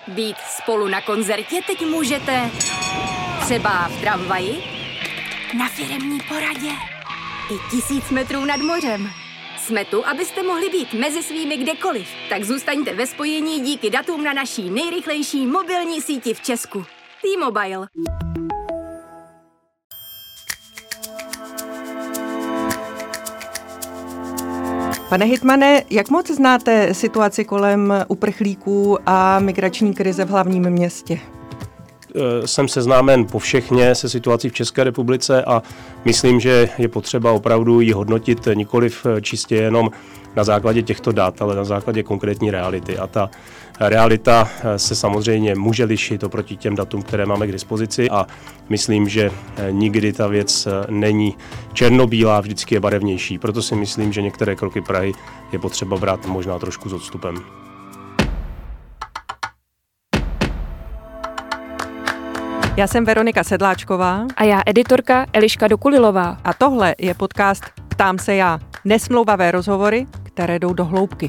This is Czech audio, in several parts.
Být spolu na koncertě teď můžete třeba v tramvaji, na firemní poradě i 1000 metrů nad mořem. Jsme tu, abyste mohli být mezi svými kdekoliv. Tak zůstaňte ve spojení díky datům na naší nejrychlejší mobilní síti v Česku. T-Mobile. Pane hejtmane, jak moc znáte situaci kolem uprchlíků a migrační krize v hlavním městě? Jsem seznámen povšechně se situací v České republice a myslím, že je potřeba opravdu ji hodnotit nikoliv čistě jenom na základě těchto dat, ale na základě konkrétní reality. A ta realita se samozřejmě může lišit oproti těm datům, které máme k dispozici a myslím, že nikdy ta věc není černobílá, vždycky je barevnější. Proto si myslím, že některé kroky Prahy je potřeba brát možná trošku s odstupem. Já jsem Veronika Sedláčková. A já editorka Eliška Dokulilová. A tohle je podcast Ptám se já. Nesmlouvavé rozhovory, které jdou do hloubky.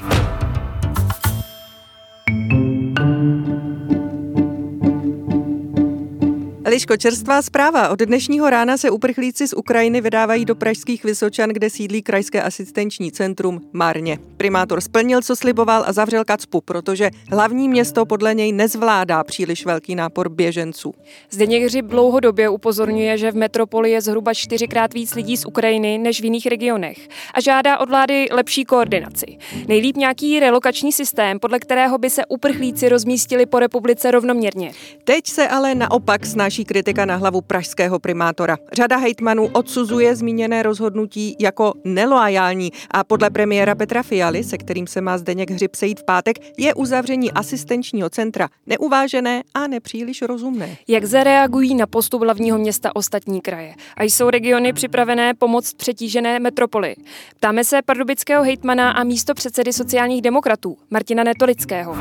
Eliško, čerstvá zpráva. Od dnešního rána se uprchlíci z Ukrajiny vydávají do pražských Vysočan, kde sídlí krajské asistenční centrum Marně. Primátor splnil, co sliboval a zavřel kacpu, protože hlavní město podle něj nezvládá příliš velký nápor běženců. Zdeněk Hřib dlouhodobě upozorňuje, že v metropoli je zhruba 4krát víc lidí z Ukrajiny než v jiných regionech a žádá od vlády lepší koordinaci. Nejlíp nějaký relokační systém, podle kterého by se uprchlíci rozmístili po republice rovnoměrně. Teď se ale naopak snaží kritika na hlavu pražského primátora. Řada hejtmanů odsuzuje zmíněné rozhodnutí jako neloajální a podle premiéra Petra Fialy, se kterým se má Zdeněk Hřib sejít v pátek, je uzavření asistenčního centra neuvážené a nepříliš rozumné. Jak zareagují na postup hlavního města ostatní kraje? A jsou regiony připravené pomoct přetížené metropoli? Ptáme se pardubického hejtmana a místopředsedy sociálních demokratů Martina Netolického.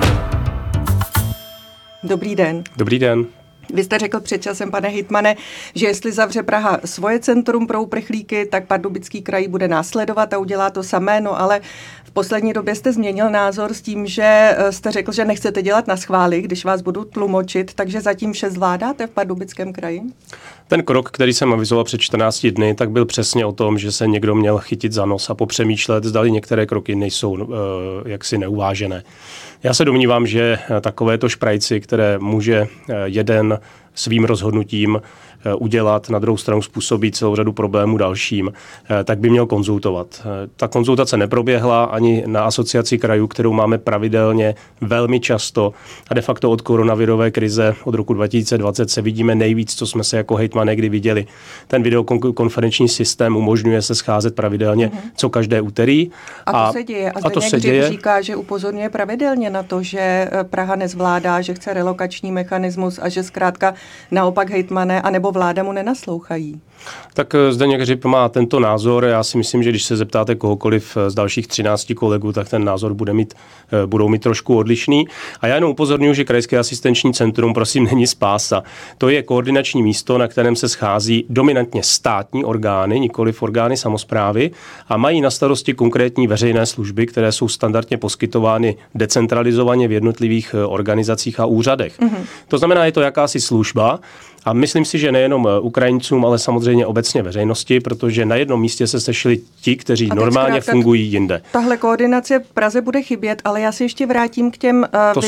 Dobrý den. Dobrý den. Vy jste řekl před časem, pane hejtmane, že jestli zavře Praha svoje centrum pro uprchlíky, tak Pardubický kraj bude následovat a udělá to samé, no ale v poslední době jste změnil názor s tím, že jste řekl, že nechcete dělat na schvály, když vás budu tlumočit, takže zatím vše zvládáte v Pardubickém kraji? Ten krok, který jsem avizoval před 14 dny, tak byl přesně o tom, že se někdo měl chytit za nos a popřemýšlet, zdali některé kroky nejsou jaksi neuvážené. Já se domnívám, že takovéto šprajci, které může jeden svým rozhodnutím udělat, na druhou stranu způsobí celou řadu problémů dalším, tak by měl konzultovat. Ta konzultace neproběhla ani na asociaci krajů, kterou máme pravidelně velmi často a de facto od koronavirové krize od roku 2020 se vidíme nejvíc, co jsme se jako hejtmani kdy viděli. Ten videokonferenční systém umožňuje se scházet pravidelně co každé úterý. A to se děje. A to se děje. Říká, že upozorňuje pravidelně na to, že Praha nezvládá, že chce relokační mechanismus a že zkrátka naopak hejtmané anebo vláda mu nenaslouchají. Tak Zdeněk Hřib má tento názor. Já si myslím, že když se zeptáte kohokoliv z dalších 13 kolegů, tak ten názor budou mít trošku odlišný. A já jenom upozorňuji, že Krajské asistenční centrum, prosím, není spása. To je koordinační místo, na kterém se schází dominantně státní orgány, nikoliv orgány samosprávy a mají na starosti konkrétní veřejné služby, které jsou standardně poskytovány decentralizovaně v jednotlivých organizacích a úřadech. To znamená, je to jakási služba. A myslím si, že nejenom Ukrajincům, ale samozřejmě obecně veřejnosti, protože na jednom místě se sešli ti, kteří normálně fungují jinde. Tahle koordinace v Praze bude chybět, ale já se ještě vrátím k těm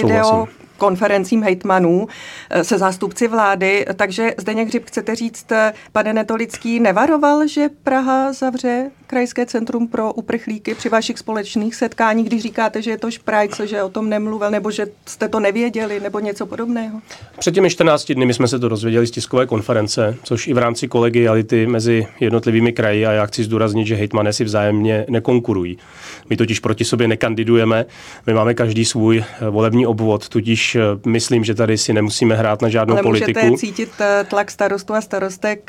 konferencím hejtmanů se zástupci vlády. Takže Zdeněk Hřib, chcete říct, pane Netolický, nevaroval, že Praha zavře krajské centrum pro uprchlíky při vašich společných setkáních, když říkáte, že je to šprajc, že o tom nemluvil, nebo že jste to nevěděli, nebo něco podobného? Před těmi 14 dny my jsme se to dozvěděli z tiskové konference, což i v rámci kolegiality mezi jednotlivými kraji, a já chci zdůraznit, že hejtmané si vzájemně nekonkurují. My totiž proti sobě nekandidujeme, my máme každý svůj volební obvod, tudíž myslím, že tady si nemusíme hrát na žádnou politiku. Ale můžete cítit tlak starostů a starostek,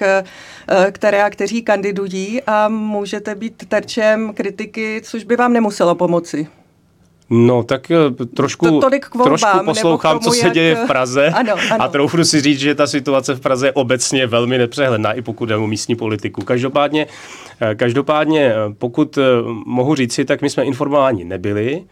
kteří kandidují, a můžete být terčem kritiky, což by vám nemuselo pomoci. No, tak trošku poslouchám, co se děje v Praze. Ano. A troufnu si říct, že ta situace v Praze je obecně velmi nepřehledná, i pokud jde o místní politiku. Každopádně, pokud mohu říci, tak my jsme informováni nebyli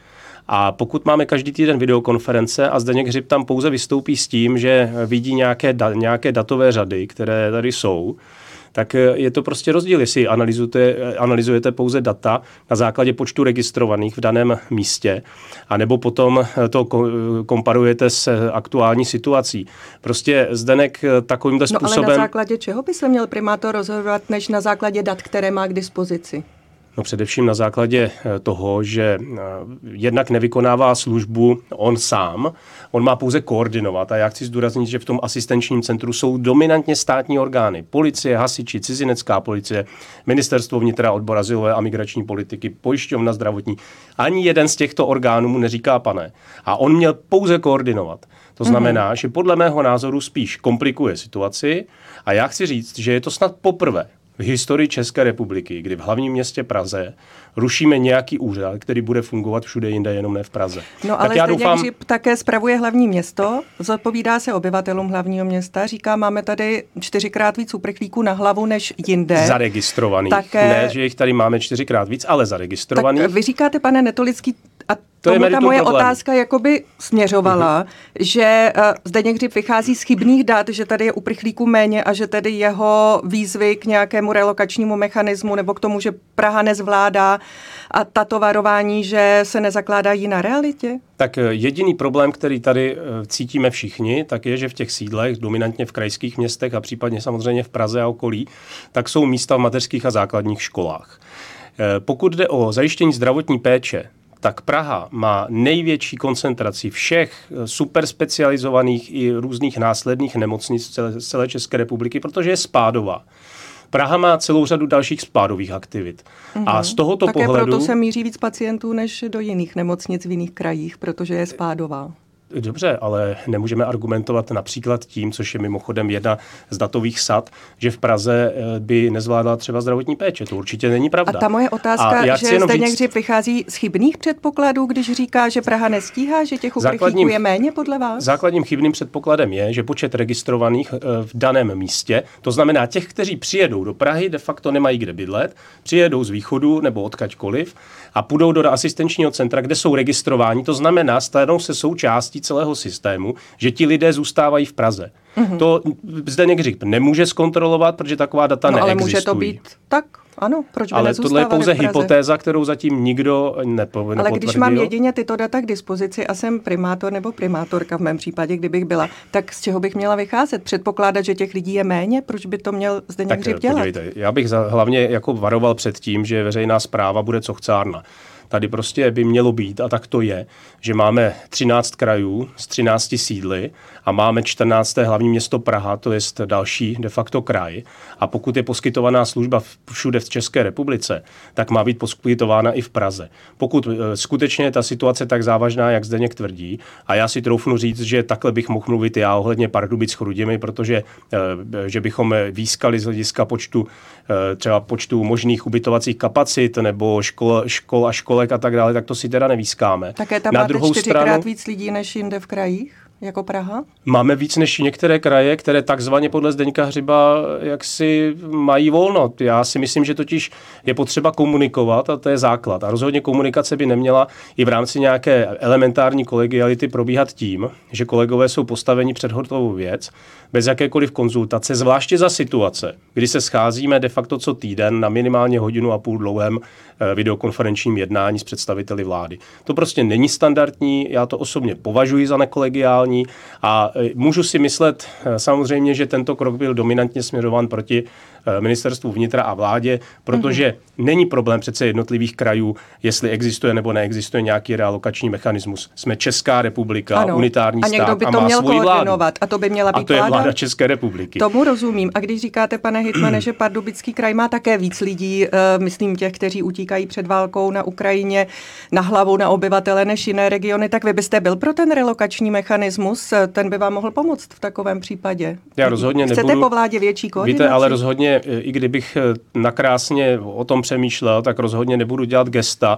A pokud máme každý týden videokonference a Zdeněk Hřib tam pouze vystoupí s tím, že vidí nějaké datové řady, které tady jsou, tak je to prostě rozdíl, jestli analyzujete pouze data na základě počtu registrovaných v daném místě, anebo potom to komparujete s aktuální situací. Prostě Zdeněk takovýmto způsobem... No ale na základě čeho by se měl primátor rozhodovat, než na základě dat, které má k dispozici? No především na základě toho, že jednak nevykonává službu on sám, on má pouze koordinovat a já chci zdůraznit, že v tom asistenčním centru jsou dominantně státní orgány, policie, hasiči, cizinecká policie, ministerstvo vnitra, odbor azylové a migrační politiky, pojišťovna zdravotní. Ani jeden z těchto orgánů mu neříká pane. A on měl pouze koordinovat. To znamená, že podle mého názoru spíš komplikuje situaci a já chci říct, že je to snad poprvé v historii České republiky, kdy v hlavním městě Praze rušíme nějaký úřad, který bude fungovat všude jinde, jenom ne v Praze. No ale Zdeněk Hřib také spravuje hlavní město, zodpovídá se obyvatelům hlavního města, říká, máme tady 4x víc uprchlíků na hlavu než jinde. Zaregistrovaných. Také... Ne, že jich tady máme 4x víc, ale zaregistrovaných. Tak vy říkáte, pane Netolický, a tomu ta moje otázka jakoby směřovala, že Zdeněk Hřib vychází z chybných dat, že tady je uprchlíků méně a že tedy jeho výzvy k nějakému relokačnímu mechanismu nebo k tomu, že Praha nezvládá a tato varování, že se nezakládají na realitě? Tak jediný problém, který tady cítíme všichni, tak je, že v těch sídlech, dominantně v krajských městech a případně samozřejmě v Praze a okolí, tak jsou místa v mateřských a základních školách. Pokud jde o zajištění zdravotní péče, tak Praha má největší koncentraci všech superspecializovaných i různých následných nemocnic z celé České republiky, protože je spádová. Praha má celou řadu dalších spádových aktivit. A z tohoto pohledu... Také proto se míří víc pacientů než do jiných nemocnic v jiných krajích, protože je spádová. Dobře, ale nemůžeme argumentovat například tím, což je mimochodem jedna z datových sad, že v Praze by nezvládala třeba zdravotní péče. To určitě není pravda. A ta moje otázka, že Zdeněk Hřib vychází z chybných předpokladů, když říká, že Praha nestíhá, že těch uprchlíků je méně podle vás? Základním chybným předpokladem je, že počet registrovaných v daném místě, to znamená těch, kteří přijedou do Prahy, de facto nemají kde bydlet, přijedou z východu nebo odkaďkoliv a půjdou do asistenčního centra, kde jsou registrováni, to znamená, stanou se součástí celého systému, že ti lidé zůstávají v Praze. To Zdeněk Hřib nemůže zkontrolovat, protože taková data neexistují. Ale může to být tak? Ano, proč by ale tohle je pouze hypotéza, kterou zatím nikdo nepotvrdil. Ale když mám jedině tyto data k dispozici a jsem primátor nebo primátorka v mém případě, kdybych byla, tak z čeho bych měla vycházet? Předpokládat, že těch lidí je méně? Proč by to měl Zdeněk Hřib dělat? Podívejte, já bych hlavně jako varoval před tím, že veřejná správa bude cochcárna. Tady prostě by mělo být, a tak to je, že máme 13 krajů s 13 sídly a máme 14. hlavní město Praha, to je další de facto kraj. A pokud je poskytovaná služba všude v České republice, tak má být poskytována i v Praze. Pokud skutečně je ta situace tak závažná, jak Zdeněk tvrdí, a já si troufnu říct, že takhle bych mohl mluvit já ohledně Pardubic-Chrudimi, protože že bychom výskali z hlediska počtu možných ubytovacích kapacit nebo škol a školek a tak dále, tak to si teda nevýskáme. Také tam máte 4x víc lidí než jinde v krajích? Jako Praha? Máme víc než některé kraje, které takzvaně podle Zdeňka Hřiba jaksi mají volno. Já si myslím, že totiž je potřeba komunikovat a to je základ. A rozhodně komunikace by neměla i v rámci nějaké elementární kolegiality probíhat tím, že kolegové jsou postaveni před hotovou věc, bez jakékoliv konzultace, zvláště za situace, kdy se scházíme de facto co týden na minimálně 1,5 hodiny dlouhém videokonferenčním jednání s představiteli vlády. To prostě není standardní, já to osobně považuji za nekolegiální a můžu si myslet samozřejmě, že tento krok byl dominantně směřován proti ministerstvu vnitra a vládě, protože není problém přece jednotlivých krajů, jestli existuje nebo neexistuje nějaký realokační mechanismus. Jsme Česká republika, ano, unitární stát a má svoji vládu. A to by měla být a to je vláda České republiky. Tomu rozumím. A když říkáte, pane hejtmane, že Pardubický kraj má také víc lidí, myslím těch, kteří utíkají před válkou na Ukrajině, na hlavu na obyvatele než jiné regiony, tak vy byste byl pro ten relokační mechanismus? Ten by vám mohl pomoct v takovém případě. Já rozhodně nebudu. Chcete po vládě větší koordinaci? Víte, ale rozhodně, i kdybych nakrásně o tom přemýšlel, tak rozhodně nebudu dělat gesta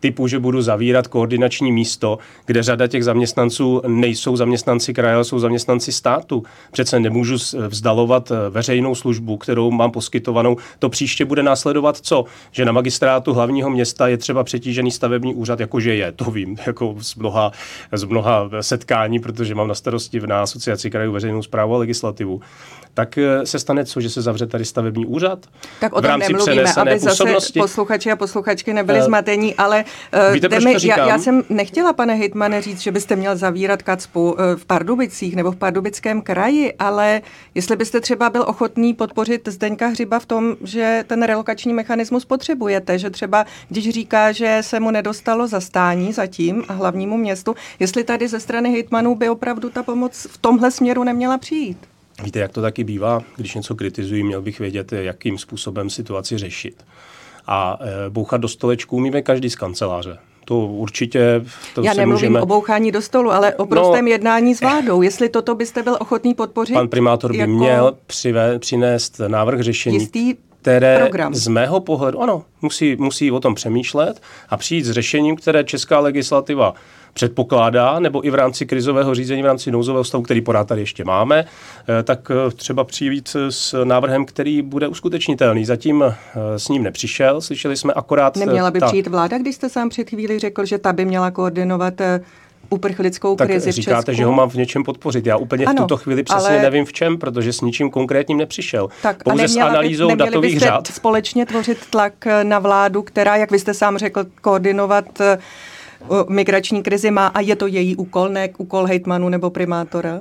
typu, že budu zavírat koordinační místo, kde řada těch zaměstnanců nejsou zaměstnanci kraje, ale jsou zaměstnanci státu. Přece nemůžu vzdalovat veřejnou službu, kterou mám poskytovanou. To příště bude následovat co? Že na magistrátu hlavního města je třeba přetížený stavební úřad, jakože je, to vím, jako z mnoha setkání, protože mám na starosti na Asociaci krajů veřejnou správu a legislativu. Tak se stane co, že se zavře tady stavební úřad? Tak o tom nemluvíme, aby zase posluchači a posluchačky nebyli zmatení, ale víte, proč to říkám? Já jsem nechtěla, pane hejtmane, říct, že byste měl zavírat KACPU v Pardubicích nebo v Pardubickém kraji, ale jestli byste třeba byl ochotný podpořit Zdeňka Hřiba v tom, že ten relokační mechanismus potřebujete, že třeba když říká, že se mu nedostalo zastání zatím a hlavnímu městu, jestli tady ze strany hejtmanů by opravdu ta pomoc v tomhle směru neměla přijít. Víte, jak to taky bývá, když něco kritizuji, měl bych vědět, jakým způsobem situaci řešit. A bouchat do stolečku umíme každý z kanceláře. To určitě... Já nemluvím o bouchání do stolu, ale o prostém jednání s vládou. Jestli toto byste byl ochotný podpořit? Pan primátor by měl přinést návrh řešení, které program. Z mého pohledu, ano, musí o tom přemýšlet a přijít s řešením, které česká legislativa předpokládá, nebo i v rámci krizového řízení, v rámci nouzového stavu, který pořád tady ještě máme, tak třeba přijít s návrhem, který bude uskutečnitelný. Zatím s ním nepřišel, slyšeli jsme akorát... Neměla by přijít vláda, když jste sám před chvíli řekl, že ta by měla koordinovat uprchlickou krizi v Česku? Tak říkáte, že ho mám v něčem podpořit. Já úplně v tuto chvíli přesně nevím v čem, protože s ničím konkrétním nepřišel. Tak, pouze s analýzou datových řad. Společně tvořit tlak na vládu, která, jak vy jste sám řekl, koordinovat migrační krizi má a je to její úkol, ne úkol hejtmanu nebo primátora?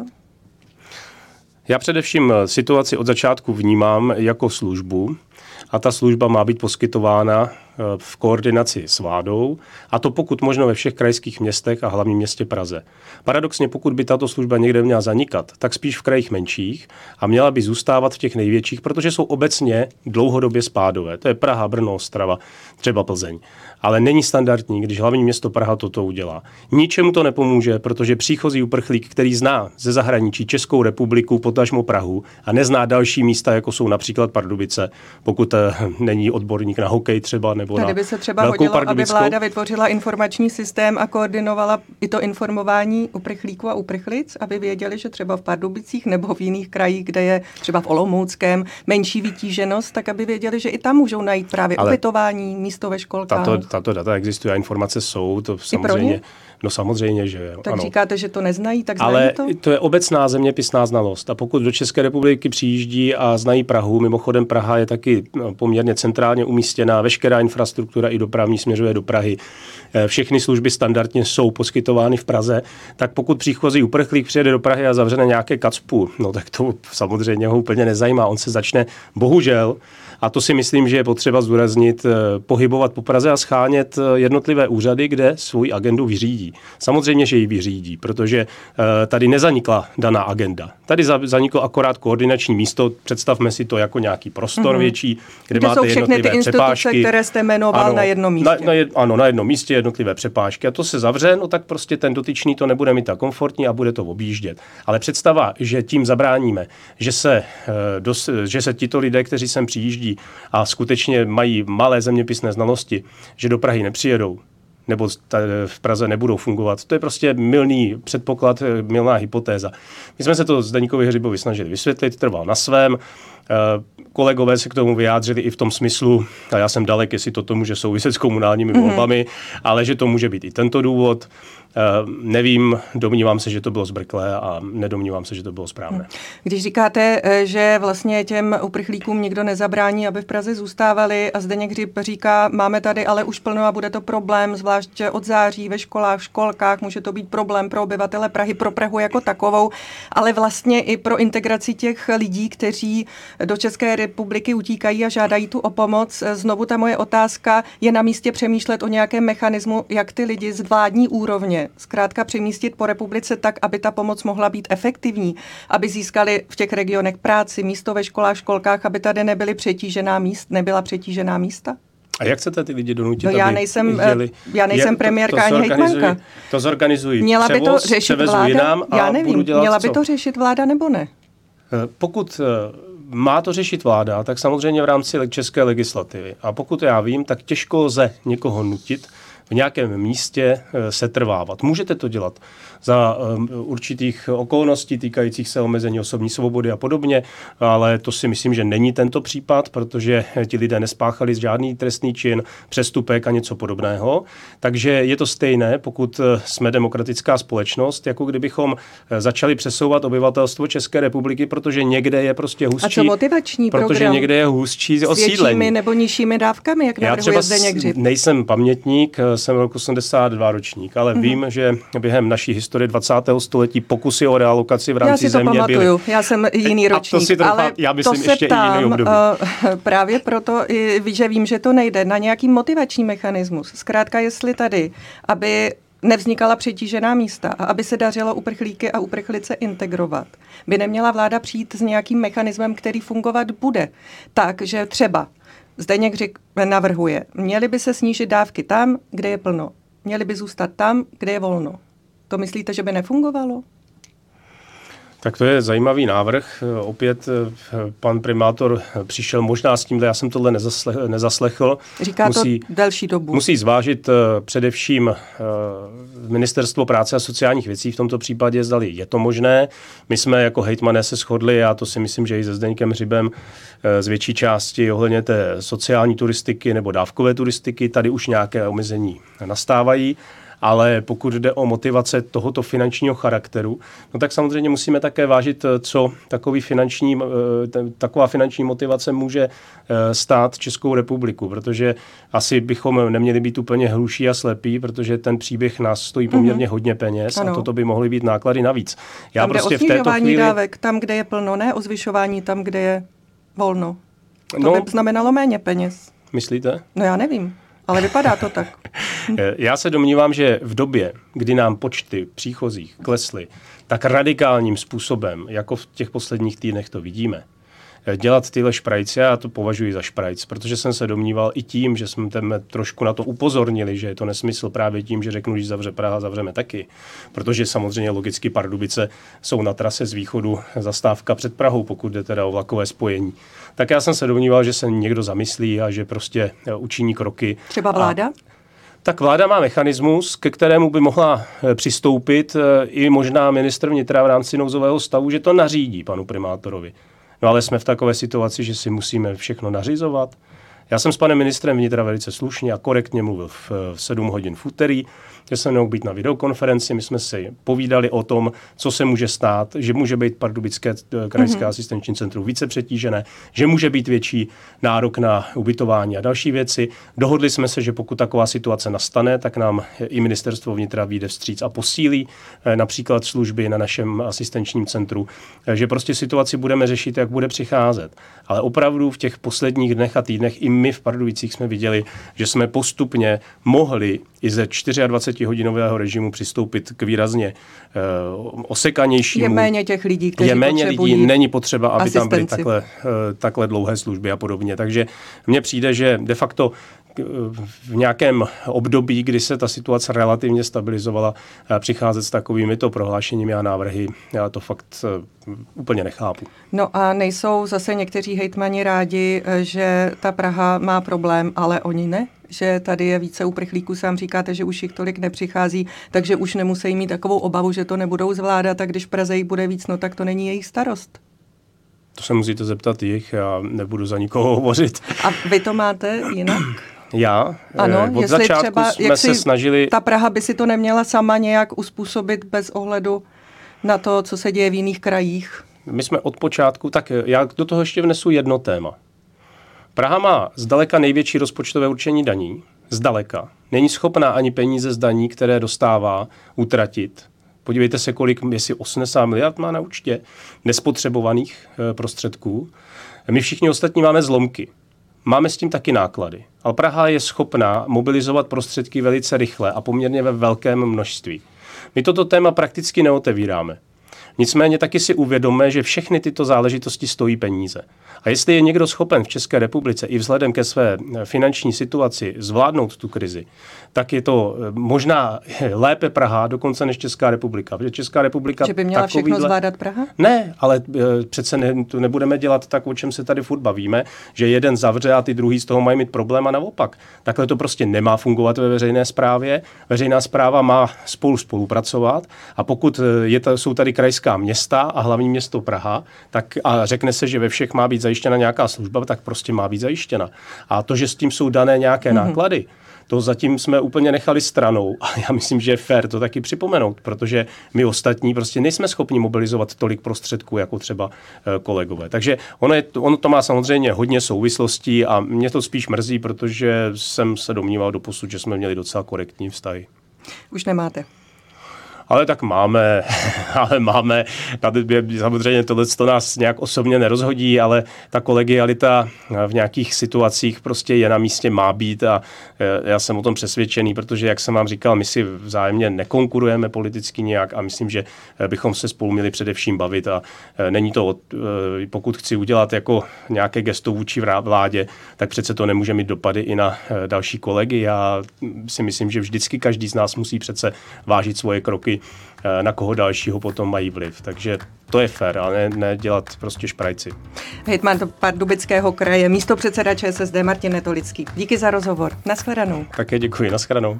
Já především situaci od začátku vnímám jako službu a ta služba má být poskytována v koordinaci s vládou, a to pokud možno ve všech krajských městech a hlavním městě Praze. Paradoxně, pokud by tato služba někde měla zanikat, tak spíš v krajích menších a měla by zůstávat v těch největších, protože jsou obecně dlouhodobě spádové. To je Praha, Brno, Ostrava, třeba Plzeň. Ale není standardní, když hlavní město Praha toto udělá. Ničemu to nepomůže, protože příchozí uprchlík, který zná ze zahraničí Českou republiku, potažmo Prahu a nezná další místa, jako jsou například Pardubice, pokud není odborník na hokej třeba nebo tady by se třeba hodilo, aby vláda vytvořila informační systém a koordinovala i to informování uprchlíků a uprchlic, aby věděli, že třeba v Pardubicích nebo v jiných krajích, kde je třeba v Olomouckém menší vytíženost, tak aby věděli, že i tam můžou najít právě ubytování, místo ve školkách. Tato data existují a informace jsou, to samozřejmě. No samozřejmě, že tak ano. Říkáte, že to neznají, tak znají ale to? Ale to je obecná zeměpisná znalost. A pokud do České republiky přijíždí a znají Prahu, mimochodem Praha je taky poměrně centrálně umístěná, veškerá infrastruktura i dopravní směřuje do Prahy. Všechny služby standardně jsou poskytovány v Praze, tak pokud příchozí uprchlík přijede do Prahy a zavře na nějaké KACPU, no tak to samozřejmě ho úplně nezajímá. On se začne, bohužel, a to si myslím, že je potřeba zdůraznit, pohybovat po Praze a schánět jednotlivé úřady, kde svou agendu vyřídí. Samozřejmě, že ji vyřídí, protože tady nezanikla daná agenda. Tady zaniklo akorát koordinační místo, představme si to jako nějaký prostor větší, kde máte jednotlivé ty přepážky. Které jste jmenoval na jednom místě. Ano, na jednom místě jednotlivé přepážky. A to se zavře, no tak prostě ten dotyčný to nebude mít tak komfortní a bude to objíždět. Ale představa, že tím zabráníme, že se tito lidé, kteří sem přijíždí a skutečně mají malé zeměpisné znalosti, že do Prahy nepřijedou, nebo v Praze nebudou fungovat. To je prostě mylný předpoklad, mylná hypotéza. My jsme se to Zdeňkovi Hřibovi snažili vysvětlit, trval na svém. Kolegové se k tomu vyjádřili i v tom smyslu, a já jsem dalek, jestli to může souviset s komunálními volbami, ale že to může být i tento důvod. Nevím, domnívám se, že to bylo zbrklé a nedomnívám se, že to bylo správné. Když říkáte, že vlastně těm uprchlíkům nikdo nezabrání, aby v Praze zůstávali, a Zdeněk Hřib říká, máme tady ale už plno a bude to problém, zvlášť od září ve školách, v školkách, může to být problém pro obyvatele Prahy, pro Prahu jako takovou, ale vlastně i pro integraci těch lidí, kteří do České republiky utíkají a žádají tu o pomoc. Znovu ta moje otázka, je na místě přemýšlet o nějakém mechanismu, jak ty lidi z vládní úrovně zkrátka přemístit po republice tak, aby ta pomoc mohla být efektivní, aby získali v těch regionech práci, místo ve školách, školkách, aby tady nebyla přetížená místa? A jak chcete ty lidi donutit, no, já nejsem premiérka ani hejtmanka. To zorganizují. Měla by to řešit vláda? Jinam a já nevím, měla by co? To řešit vláda nebo ne? Pokud má to řešit vláda, tak samozřejmě v rámci české legislativy. A pokud já vím, tak těžko lze někoho nutit v nějakém místě setrvávat. Můžete to dělat za určitých okolností týkajících se omezení osobní svobody a podobně, ale to si myslím, že není tento případ, protože ti lidé nespáchali žádný trestný čin, přestupek a něco podobného. Takže je to stejné, pokud jsme demokratická společnost, jako kdybychom začali přesouvat obyvatelstvo České republiky, protože někde je prostě hustší. A co motivační program? Protože někde je hustší osídlení. S většími nebo nižšími dávkami, jak navrhuje Zdeněk Hřib? Nejsem pamětník, jsem roku 82 ročník, ale vím, že během naší historie 20. století pokusy o realokaci v rámci země byly. Já jsem jiný ročník, ale já myslím, to se ještě ptám, jiný období. Právě proto, že vím, že to nejde na nějaký motivační mechanismus. Zkrátka, jestli tady, aby nevznikala přetížená místa a aby se dařilo uprchlíky a uprchlice integrovat, by neměla vláda přijít s nějakým mechanismem, který fungovat bude. Tak, že třeba Zdeněk Hřib navrhuje, měly by se snížit dávky tam, kde je plno. Měly by zůstat tam, kde je volno. To myslíte, že by nefungovalo? Tak to je zajímavý návrh. Opět pan primátor přišel možná s tímhle, já jsem tohle nezaslechl. Říká to delší dobu. Musí zvážit především Ministerstvo práce a sociálních věcí v tomto případě, zdali je to možné. My jsme jako hejtmané se shodli, já to si myslím, že i se Zdeňkem Hřibem z větší části ohledně té sociální turistiky nebo dávkové turistiky, tady už nějaké omezení nastávají. Ale pokud jde o motivace tohoto finančního charakteru, no tak samozřejmě musíme také vážit, co taková finanční motivace může stát Českou republiku, protože asi bychom neměli být úplně hluší a slepí, protože ten příběh nás stojí poměrně hodně peněz a toto by mohly být náklady navíc. Já tam prostě jde o snižování dávek, tam, kde je plno, ne o zvyšování tam, kde je volno. To by znamenalo méně peněz. Myslíte? No já nevím. Ale vypadá to tak. Já se domnívám, že v době, kdy nám počty příchozích klesly tak radikálním způsobem, jako v těch posledních týdnech to vidíme, dělat tyhle šprajce, já to považuji za šprajc, protože jsem se domníval i tím, že jsme trošku na to upozornili, že je to nesmysl právě tím, že řeknu, že zavře Praha, zavřeme taky. Protože samozřejmě logicky Pardubice jsou na trase z východu zastávka před Prahou, pokud jde teda o vlakové spojení. Tak já jsem se domníval, že se někdo zamyslí a že prostě učiní kroky. Třeba vláda? Tak vláda má mechanismus, ke kterému by mohla přistoupit i možná ministr vnitra v rámci nouzového stavu, že to nařídí panu primátorovi. No ale jsme v takové situaci, že si musíme všechno nařizovat. Já jsem s panem ministrem vnitra velice slušně a korektně mluvil v 7 hodin v úterý, že jsem mohl být na videokonferenci, my jsme si povídali o tom, co se může stát, že může být Pardubické krajské asistenční centrum více přetížené, že může být větší nárok na ubytování a další věci. Dohodli jsme se, že pokud taková situace nastane, tak nám i ministerstvo vnitra vyjde vstříc a posílí například služby na našem asistenčním centru, že prostě situaci budeme řešit, jak bude přicházet. Ale opravdu v těch posledních dnech a týdnech i my v Pardubicích jsme viděli, že jsme postupně mohli i ze 24hodinového režimu přistoupit k výrazně osekanějšímu. Je méně těch lidí, kteří je méně potřebují lidí, není potřeba, aby asistenci. tam byly takhle dlouhé služby a podobně. Takže mně přijde, že de facto v nějakém období, kdy se ta situace relativně stabilizovala, přicházet s takovýmito prohlášeními a návrhy, já to fakt úplně nechápu. No a nejsou zase někteří hejtmani rádi, že ta Praha má problém, ale oni ne? Že tady je více uprchlíků, sám říkáte, že už jich tolik nepřichází, takže už nemusí mít takovou obavu, že to nebudou zvládat, a když v Praze jich bude víc, no tak to není jejich starost. To se musíte zeptat jich, já nebudu za nikoho hovořit. A vy to máte jinak? Já? Ano, od začátku třeba, jsme se snažili... Ta Praha by si to neměla sama nějak uspůsobit bez ohledu na to, co se děje v jiných krajích? My jsme od počátku, tak já do toho ještě vnesu jedno téma. Praha má zdaleka největší rozpočtové určení daní, zdaleka. Není schopná ani peníze z daní, které dostává, utratit. Podívejte se, jestli 80 miliard má na účtě nespotřebovaných prostředků. My všichni ostatní máme zlomky. Máme s tím taky náklady. Ale Praha je schopná mobilizovat prostředky velice rychle a poměrně ve velkém množství. My toto téma prakticky neotevíráme. Nicméně taky si uvědomme, že všechny tyto záležitosti stojí peníze. A jestli je někdo schopen v České republice i vzhledem ke své finanční situaci zvládnout tu krizi, tak je to možná lépe Praha dokonce než Česká republika. Protože Česká republika... Že by měla všechno zvládat Praha? Ne, ale přece to nebudeme dělat tak, o čem se tady furt bavíme, že jeden zavře a ty druhý z toho mají mít problém a naopak. Takhle to prostě nemá fungovat ve veřejné správě. Veřejná správa má spolupracovat a pokud jsou tady krajská města a hlavní město Praha, tak a řekne se, že ve všech má být zajištěna nějaká služba, tak prostě má být zajištěna. A to, že s tím jsou dané nějaké náklady, to zatím jsme úplně nechali stranou a já myslím, že je fér to taky připomenout, protože my ostatní prostě nejsme schopni mobilizovat tolik prostředků, jako třeba kolegové. Takže ono to má samozřejmě hodně souvislostí a mě to spíš mrzí, protože jsem se domníval doposud, že jsme měli docela korektní vztahy. Už nemáte. Ale tak máme. Samozřejmě tohle nás nějak osobně nerozhodí, ale ta kolegialita v nějakých situacích prostě je na místě, má být a já jsem o tom přesvědčený, protože, jak jsem vám říkal, my si vzájemně nekonkurujeme politicky nějak a myslím, že bychom se spolu měli především bavit a není to, pokud chci udělat jako nějaké gesto vůči vládě, tak přece to nemůže mít dopady i na další kolegy. Já si myslím, že vždycky každý z nás musí přece vážit svoje kroky, na koho dalšího potom mají vliv. Takže to je fér, ale ne dělat prostě šprajci. Hejtman Pardubického kraje, místopředseda ČSSD Martin Netolický. Díky za rozhovor. Naschledanou. Také děkuji. Naschledanou.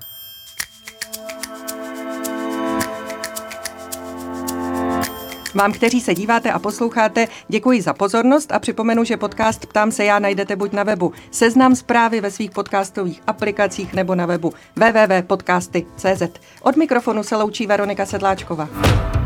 Vám, kteří se díváte a posloucháte, děkuji za pozornost a připomenu, že podcast Ptám se já najdete buď na webu Seznam Zprávy ve svých podcastových aplikacích nebo na webu www.podcasty.cz. Od mikrofonu se loučí Veronika Sedláčková.